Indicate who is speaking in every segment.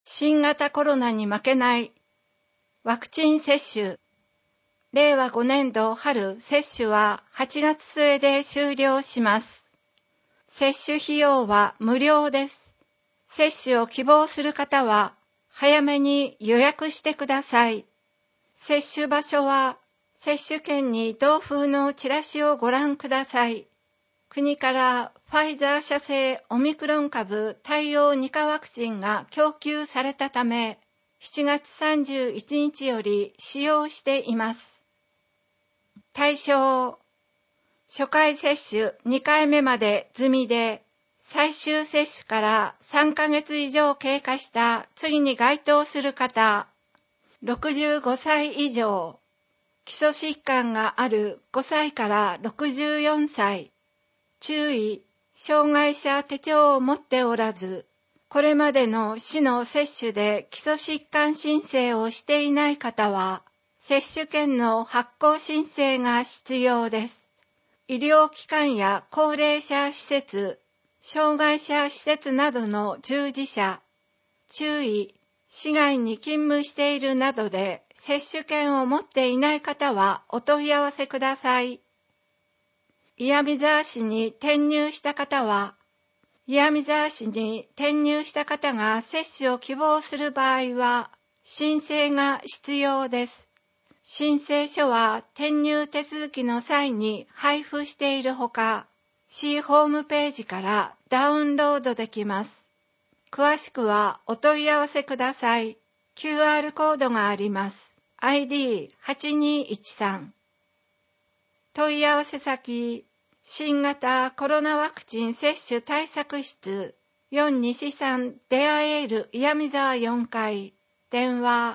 Speaker 1: 新型コロナに負けないワクチン接種。令和5年度春接種は8月末で終了します。接種費用は無料です。接種を希望する方は早めに予約してください。接種場所は接種券に同封のチラシをご覧ください。国からファイザー社製オミクロン株対応2価ワクチンが供給されたため、7月31日より使用しています。対象、初回接種2回目まで済みで、最終接種から3ヶ月以上経過した次に該当する方、65歳以上、基礎疾患がある5歳から64歳、注意、障害者手帳を持っておらず、これまでの市の接種で基礎疾患申請をしていない方は、接種券の発行申請が必要です。医療機関や高齢者施設、障害者施設などの従事者、注意、市外に勤務しているなどで接種券を持っていない方はお問い合わせください。岩見沢市に転入した方は、岩見沢市に転入した方が接種を希望する場合は、申請が必要です。申請書は転入手続きの際に配布しているほか、市ホームページからダウンロードできます。詳しくはお問い合わせください。QR コードがあります。ID8213。問い合わせ先、新型コロナワクチン接種対策室4西3出会える岩見沢4階、電話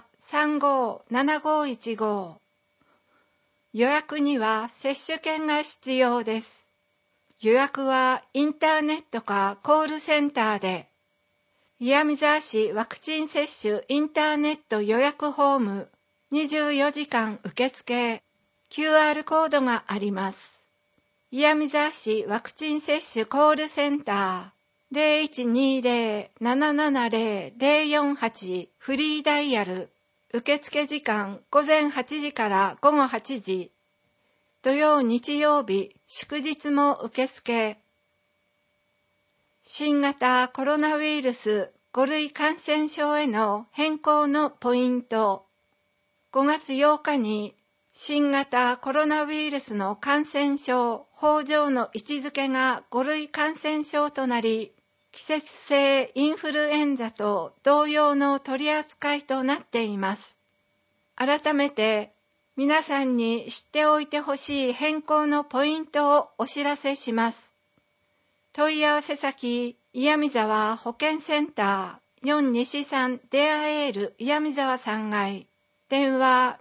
Speaker 1: 357515。予約には接種券が必要です。予約はインターネットかコールセンターで、岩見沢市ワクチン接種インターネット予約フォーム24時間受付 QR コードがあります。岩見沢市ワクチン接種コールセンター 0120-770-048 フリーダイヤル受付時間午前8時から午後8時土曜日曜日祝日も受付。新型コロナウイルス5類感染症への変更のポイント。5月8日に新型コロナウイルスの感染症法上の位置づけが5類感染症となり、季節性インフルエンザと同様の取り扱いとなっています。改めて皆さんに知っておいてほしい変更のポイントをお知らせします。問い合わせ先、岩見沢保健センター4西3出会える岩見沢3階、電話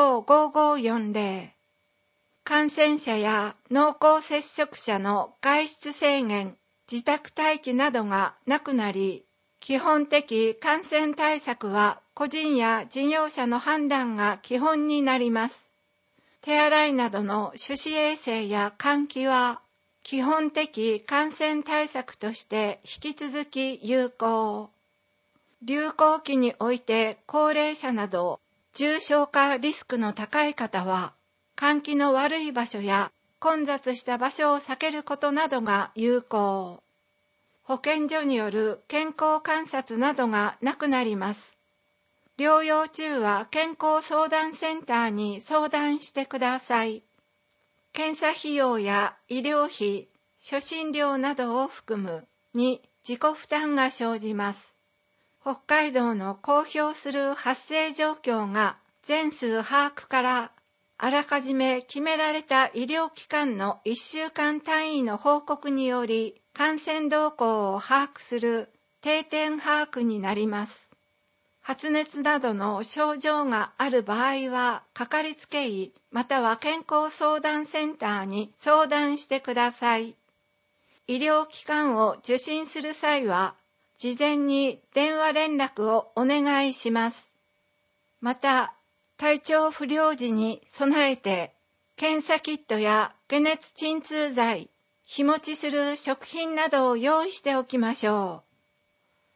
Speaker 1: 255540。感染者や濃厚接触者の外出制限、自宅待機などがなくなり、基本的感染対策は個人や事業者の判断が基本になります。手洗いなどの手指衛生や換気は、基本的感染対策として引き続き有効。流行期において高齢者など重症化リスクの高い方は、換気の悪い場所や混雑した場所を避けることなどが有効。保健所による健康観察などがなくなります。療養中は健康相談センターに相談してください。検査費用や医療費、初診料などを含むに自己負担が生じます。北海道の公表する発生状況が全数把握からあらかじめ決められた医療機関の1週間単位の報告により感染動向を把握する定点把握になります。発熱などの症状がある場合は、かかりつけ医または健康相談センターに相談してください。医療機関を受診する際は、事前に電話連絡をお願いします。また、体調不良時に備えて、検査キットや解熱鎮痛剤、日持ちする食品などを用意しておきましょう。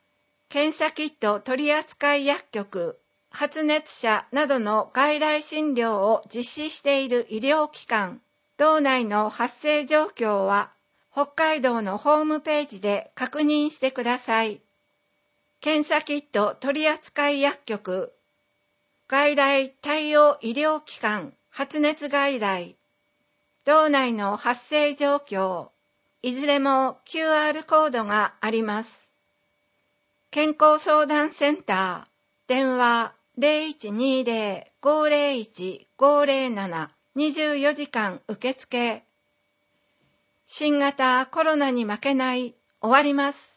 Speaker 1: 検査キット取扱薬局、発熱者などの外来診療を実施している医療機関、道内の発生状況は北海道のホームページで確認してください。検査キット取扱薬局、外来対応医療機関、発熱外来、道内の発生状況、いずれも QR コードがあります。健康相談センター、電話 0120-501-507 24時間受付。新型コロナに負けない、終わります。